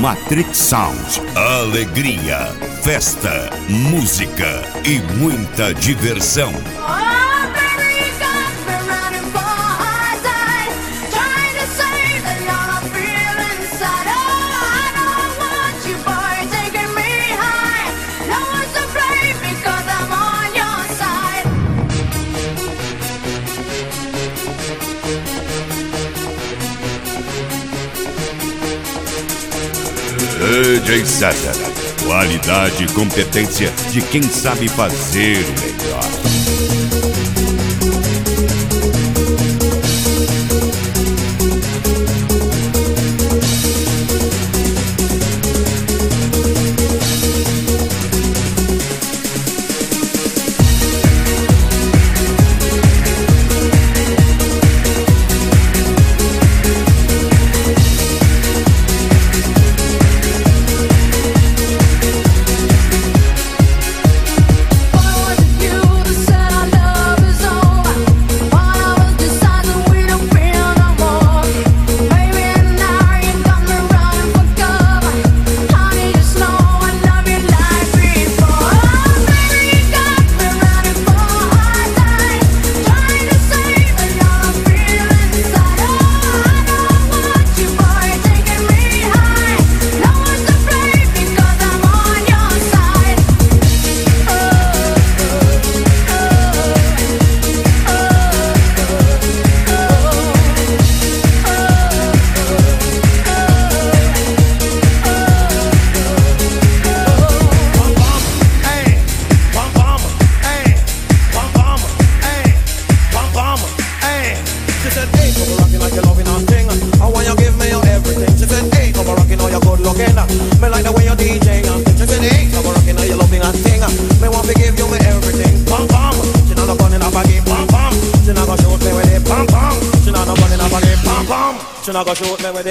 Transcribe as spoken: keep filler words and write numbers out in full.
Matrix Sound. Alegria, festa, música e muita diversão. D J César, qualidade e competência de quem sabe fazer o melhor. Me like the way you're DJing and things. She said, hey, I'm rocking on your loving and thing. Me want to give you me everything. Pam pam. She not running up a game. Pam pam. She not gonna shoot me with it. Pam pam. She not running up a game. Pam pam. She not gonna shoot me with it.